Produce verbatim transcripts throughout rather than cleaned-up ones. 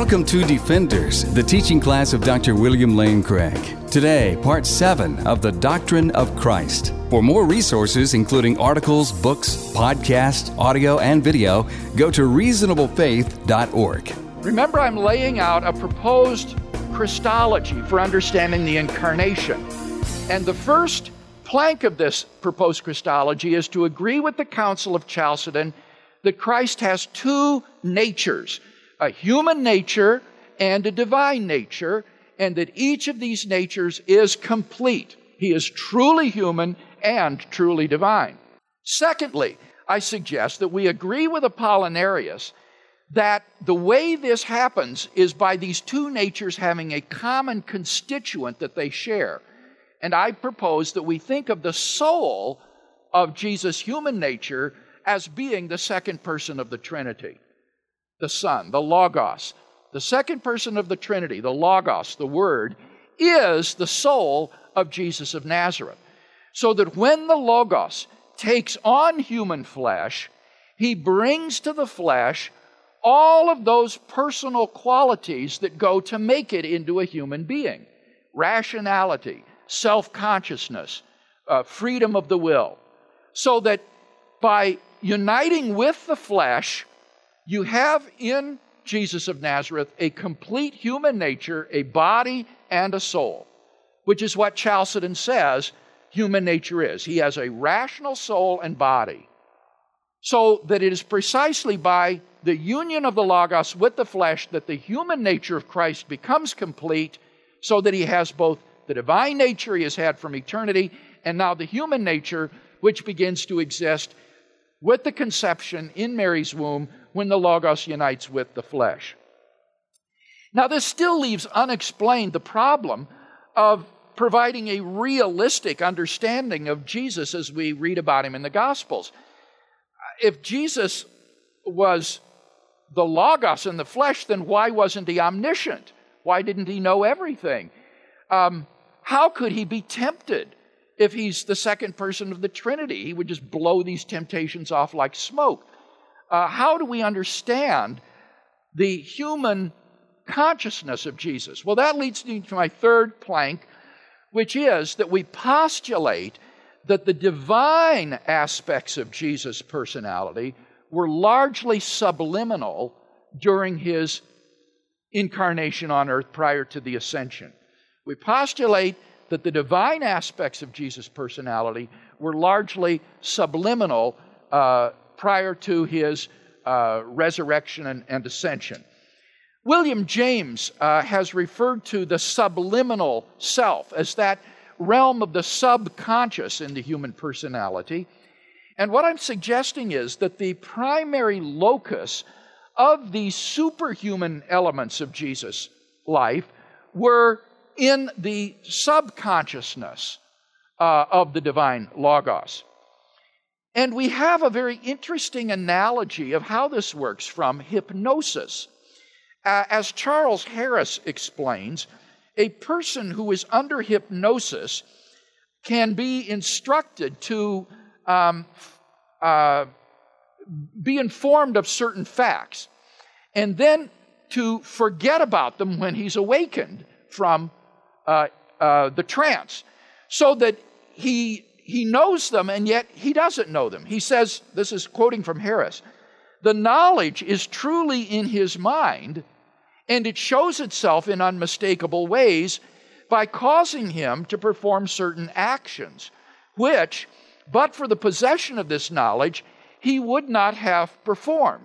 Welcome to Defenders, the teaching class of Doctor William Lane Craig. Today, part seven of the Doctrine of Christ. For more resources, including articles, books, podcasts, audio, and video, go to reasonable faith dot org. Remember, I'm laying out a proposed Christology for understanding the incarnation. And the first plank of this proposed Christology is to agree with the Council of Chalcedon that Christ has two natures, a human nature and a divine nature, and that each of these natures is complete. He is truly human and truly divine. Secondly, I suggest that we agree with Apollinarius that the way this happens is by these two natures having a common constituent that they share. And I propose that we think of the soul of Jesus' human nature as being the second person of the Trinity, the Son, the Logos. The second person of the Trinity, the Logos, the Word, is the soul of Jesus of Nazareth. So that when the Logos takes on human flesh, he brings to the flesh all of those personal qualities that go to make it into a human being. Rationality, self-consciousness, uh, freedom of the will. So that by uniting with the flesh, you have in Jesus of Nazareth a complete human nature, a body and a soul, which is what Chalcedon says human nature is. He has a rational soul and body. So that it is precisely by the union of the Logos with the flesh that the human nature of Christ becomes complete, so that he has both the divine nature he has had from eternity and now the human nature which begins to exist with the conception in Mary's womb when the Logos unites with the flesh. Now, this still leaves unexplained the problem of providing a realistic understanding of Jesus as we read about him in the Gospels. If Jesus was the Logos in the flesh, then why wasn't he omniscient? Why didn't he know everything? Um, how could he be tempted? If he's the second person of the Trinity, he would just blow these temptations off like smoke. Uh, how do we understand the human consciousness of Jesus? Well, that leads me to my third plank, which is that we postulate that the divine aspects of Jesus' personality were largely subliminal during his incarnation on earth prior to the ascension. We postulate that the divine aspects of Jesus' personality were largely subliminal uh, prior to his uh, resurrection and, and ascension. William James uh, has referred to the subliminal self as that realm of the subconscious in the human personality. And what I'm suggesting is that the primary locus of these superhuman elements of Jesus' life were in the subconsciousness uh, of the divine Logos. And we have a very interesting analogy of how this works from hypnosis. Uh, as Charles Harris explains, a person who is under hypnosis can be instructed to um, uh, be informed of certain facts and then to forget about them when he's awakened from Uh, uh, the trance, so that he he knows them and yet he doesn't know them. He says, this is quoting from Harris, the knowledge is truly in his mind, and it shows itself in unmistakable ways by causing him to perform certain actions, which, but for the possession of this knowledge, he would not have performed.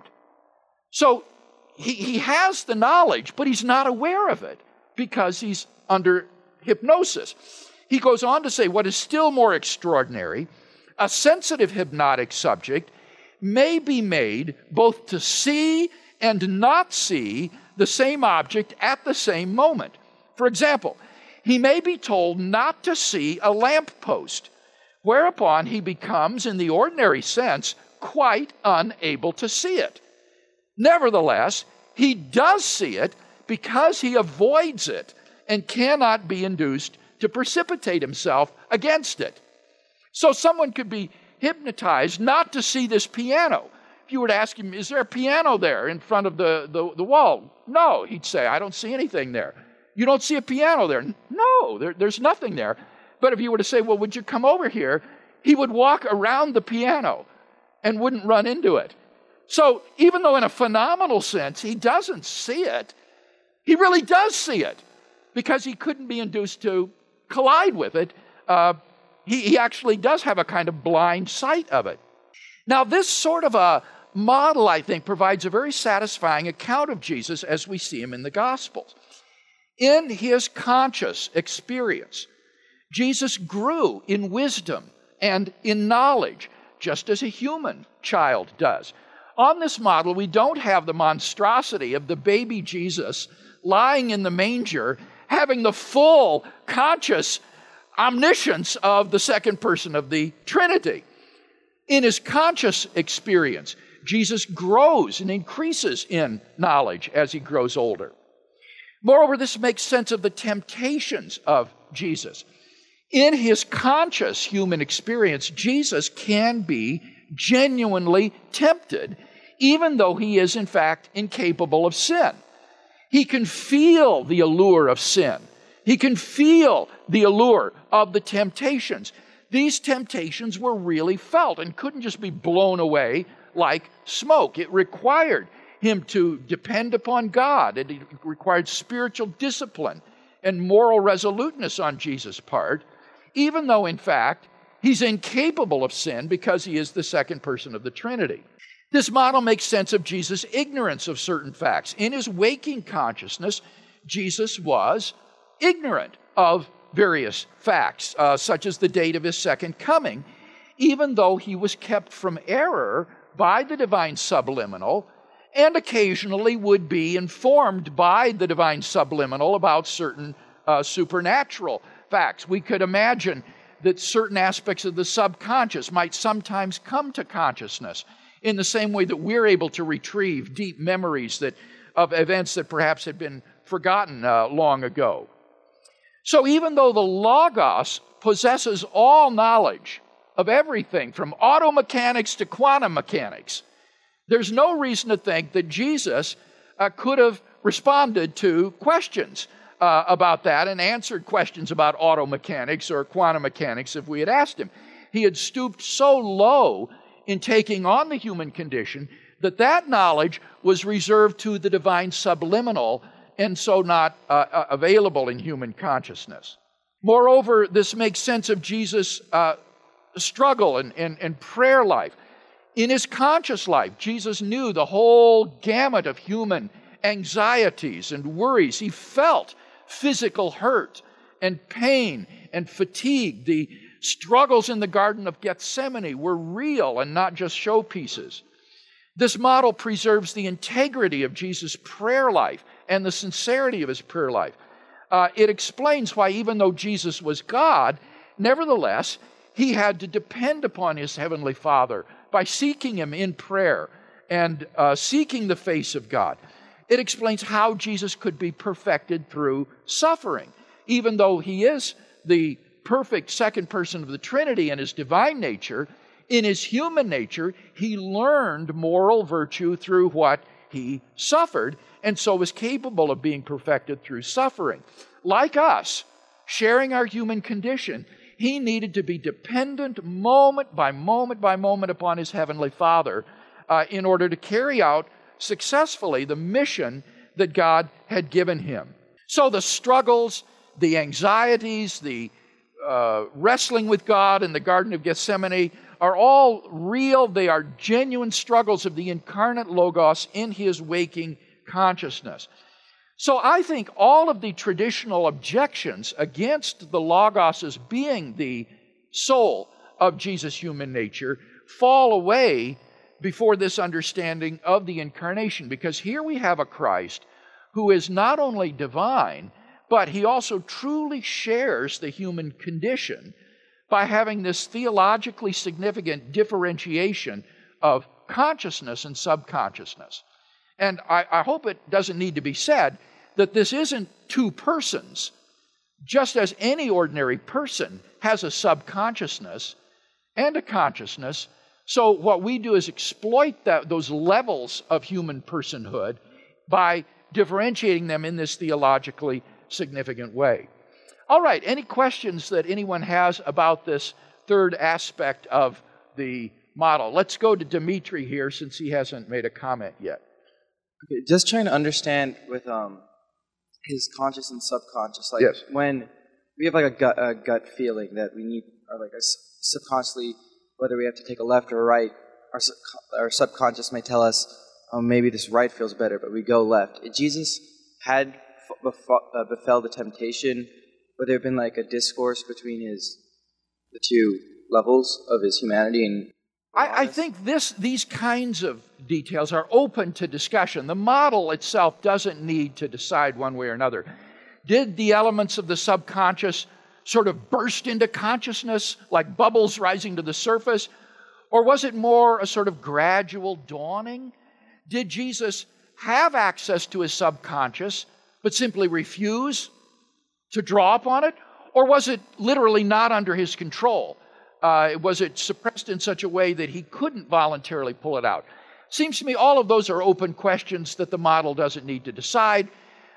So he, he has the knowledge, but he's not aware of it because he's under hypnosis. He goes on to say, what is still more extraordinary, a sensitive hypnotic subject may be made both to see and not see the same object at the same moment. For example, he may be told not to see a lamppost, whereupon he becomes, in the ordinary sense, quite unable to see it. Nevertheless, he does see it because he avoids it and cannot be induced to precipitate himself against it. So someone could be hypnotized not to see this piano If you were to ask him, is there a piano there in front of the, the, the wall? No, he'd say, I don't see anything there. You don't see a piano there? No, there, there's nothing there. But if you were to say, well, would you come over here? He would walk around the piano and wouldn't run into it. So even though in a phenomenal sense he doesn't see it, he really does see it because he couldn't be induced to collide with it. Uh, he, he actually does have a kind of blind sight of it. Now, this sort of a model, I think, provides a very satisfying account of Jesus as we see him in the Gospels. In his conscious experience, Jesus grew in wisdom and in knowledge, just as a human child does. On this model, we don't have the monstrosity of the baby Jesus lying in the manger, having the full conscious omniscience of the second person of the Trinity. In his conscious experience, Jesus grows and increases in knowledge as he grows older. Moreover, this makes sense of the temptations of Jesus. In his conscious human experience, Jesus can be genuinely tempted, even though he is, in fact, incapable of sin. He can feel the allure of sin. He can feel the allure of the temptations. These temptations were really felt and couldn't just be blown away like smoke. It required him to depend upon God. It required spiritual discipline and moral resoluteness on Jesus' part, even though, in fact, he's incapable of sin because he is the second person of the Trinity. This model makes sense of Jesus' ignorance of certain facts. In his waking consciousness, Jesus was ignorant of various facts, uh, such as the date of his second coming, even though he was kept from error by the divine subliminal and occasionally would be informed by the divine subliminal about certain uh, supernatural facts. We could imagine that certain aspects of the subconscious might sometimes come to consciousness in the same way that we're able to retrieve deep memories that, of events that perhaps had been forgotten uh, long ago. So even though the Logos possesses all knowledge of everything from auto mechanics to quantum mechanics, there's no reason to think that Jesus uh, could have responded to questions uh, about that and answered questions about auto mechanics or quantum mechanics if we had asked him. He had stooped so low in taking on the human condition that that knowledge was reserved to the divine subliminal and so not uh, available in human consciousness. Moreover, this makes sense of Jesus' uh, struggle and, and, and prayer life. In his conscious life, Jesus knew the whole gamut of human anxieties and worries. He felt physical hurt and pain and fatigue. The struggles in the Garden of Gethsemane were real and not just showpieces. This model preserves the integrity of Jesus' prayer life and the sincerity of his prayer life. Uh, it explains why, even though Jesus was God, nevertheless, he had to depend upon his heavenly Father by seeking him in prayer and uh, seeking the face of God. It explains how Jesus could be perfected through suffering. Even though he is the perfect second person of the Trinity in his divine nature, in his human nature, he learned moral virtue through what he suffered, and so was capable of being perfected through suffering. Like us, sharing our human condition, he needed to be dependent moment by moment by moment upon his heavenly Father uh, in order to carry out successfully the mission that God had given him. So the struggles, the anxieties, the uh, wrestling with God in the Garden of Gethsemane are all real. They are genuine struggles of the incarnate Logos in his waking consciousness. So I think all of the traditional objections against the Logos as being the soul of Jesus' human nature fall away before this understanding of the incarnation, because here we have a Christ who is not only divine, but he also truly shares the human condition by having this theologically significant differentiation of consciousness and subconsciousness. And I, I hope it doesn't need to be said that this isn't two persons. Just as any ordinary person has a subconsciousness and a consciousness, So what we do is exploit that, those levels of human personhood by differentiating them in this theologically significant way. All right, any questions that anyone has about this third aspect of the model? Let's go to Dimitri here, since he hasn't made a comment yet. Okay, just trying to understand with um, his conscious and subconscious. Like yes. when we have like a gut, a gut feeling that we need, or like a, subconsciously, whether we have to take a left or a right, our, our subconscious may tell us, oh, maybe this right feels better, but we go left. If Jesus had uh, befell the temptation, would there have been like a discourse between his the two levels of his humanity and I, I think this these kinds of details are open to discussion. The model itself doesn't need to decide one way or another. Did the elements of the subconscious sort of burst into consciousness like bubbles rising to the surface? Or was it more a sort of gradual dawning? Did Jesus have access to his subconscious but simply refuse to draw upon it? Or was it literally not under his control? Uh, was it suppressed in such a way that he couldn't voluntarily pull it out? Seems to me all of those are open questions that the model doesn't need to decide.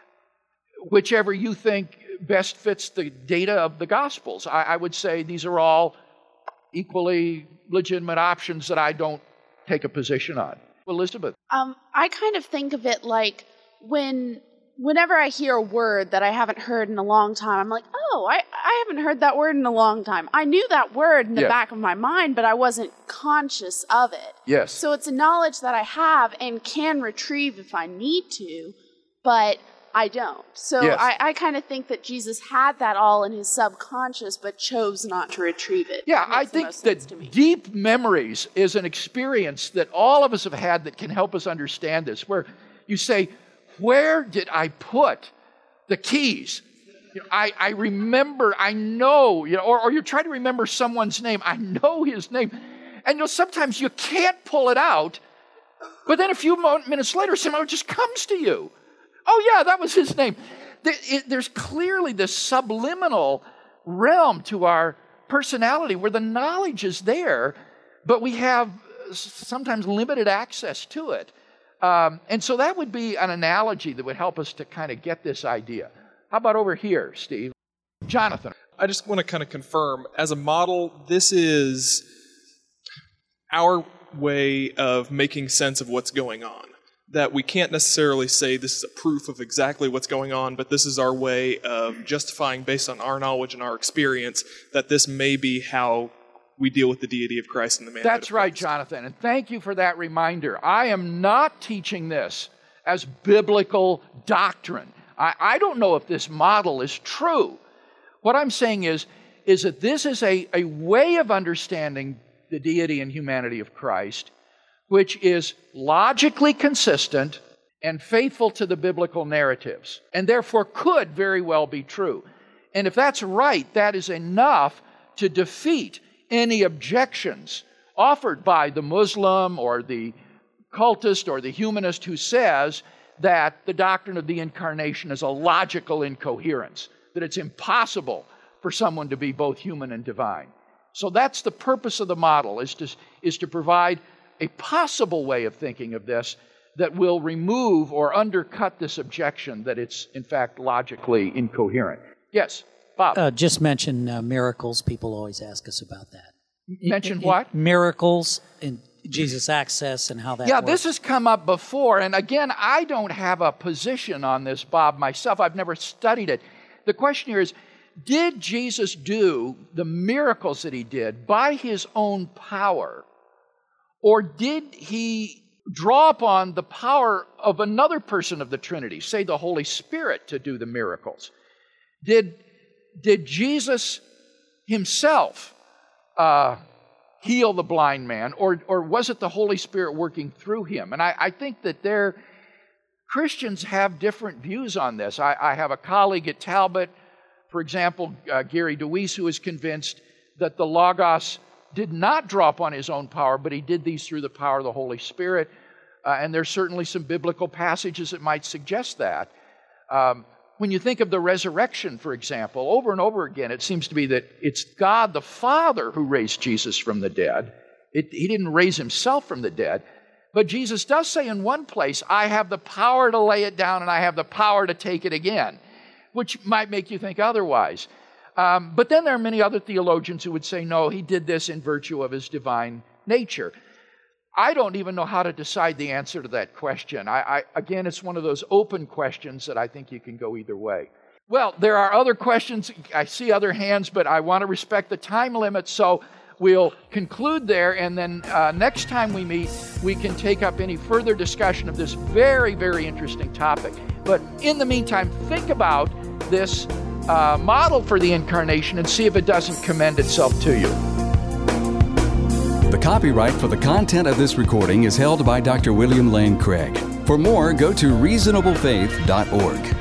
Whichever you think best fits the data of the Gospels. I, I would say these are all equally legitimate options that I don't take a position on. Elizabeth? Um, I kind of think of it like when... Whenever I hear a word that I haven't heard in a long time, I'm like, oh, I, I haven't heard that word in a long time. I knew that word in the yes. back of my mind, but I wasn't conscious of it. Yes. So it's a knowledge that I have and can retrieve if I need to, but I don't. So yes. I, I kind of think that Jesus had that all in his subconscious, but chose not to retrieve it. Yeah, I think that deep memories is an experience that all of us have had that can help us understand this, where you say, where did I put the keys? You know, I, I remember, I know, you know, or, or you try to remember someone's name. I know his name. And you know, sometimes you can't pull it out, but then a few minutes later, someone just comes to you. Oh yeah, that was his name. There, it, there's clearly this subliminal realm to our personality where the knowledge is there, but we have sometimes limited access to it. Um, and so that would be an analogy that would help us to kind of get this idea. How about over here, Steve? Jonathan. I just want to kind of confirm, as a model, this is our way of making sense of what's going on. That we can't necessarily say this is a proof of exactly what's going on, but this is our way of justifying, based on our knowledge and our experience, that this may be how we deal with the deity of Christ and the manhood of Christ. That's right, Jonathan, and thank you for that reminder. I am not teaching this as biblical doctrine. I, I don't know if this model is true. What I'm saying is, is that this is a, a way of understanding the deity and humanity of Christ, which is logically consistent and faithful to the biblical narratives, and therefore could very well be true. And if that's right, that is enough to defeat any objections offered by the Muslim or the cultist or the humanist who says that the doctrine of the incarnation is a logical incoherence, that it's impossible for someone to be both human and divine. So that's the purpose of the model, is to, is to provide a possible way of thinking of this that will remove or undercut this objection that it's, in fact, logically incoherent. Yes, Bob. Uh, just mention uh, miracles. People always ask us about that. Mention it, it, what? Miracles and Jesus' access and how that Yeah, works. this has come up before. And again, I don't have a position on this, Bob, myself. I've never studied it. The question here is, did Jesus do the miracles that he did by his own power? Or did he draw upon the power of another person of the Trinity, say the Holy Spirit, to do the miracles? Did, did Jesus himself uh, heal the blind man, or, or was it the Holy Spirit working through him? And I, I think that there, Christians have different views on this. I, I have a colleague at Talbot, for example, uh, Gary DeWeese, who is convinced that the Logos did not draw upon his own power, but he did these through the power of the Holy Spirit. Uh, and there's certainly some biblical passages that might suggest that. Um, when you think of the resurrection, for example, over and over again, it seems to be that it's God the Father who raised Jesus from the dead, It, he didn't raise himself from the dead. But Jesus does say in one place, I have the power to lay it down and I have the power to take it again, which might make you think otherwise. Um, but then there are many other theologians who would say, no, he did this in virtue of his divine nature. I don't even know how to decide the answer to that question. I, I, again, it's one of those open questions that I think you can go either way. Well, there are other questions. I see other hands, but I want to respect the time limit, so we'll conclude there, and then uh, next time we meet, we can take up any further discussion of this very, very interesting topic. But in the meantime, think about this uh, model for the incarnation and see if it doesn't commend itself to you. The copyright for the content of this recording is held by Doctor William Lane Craig. For more, go to reasonable faith dot org.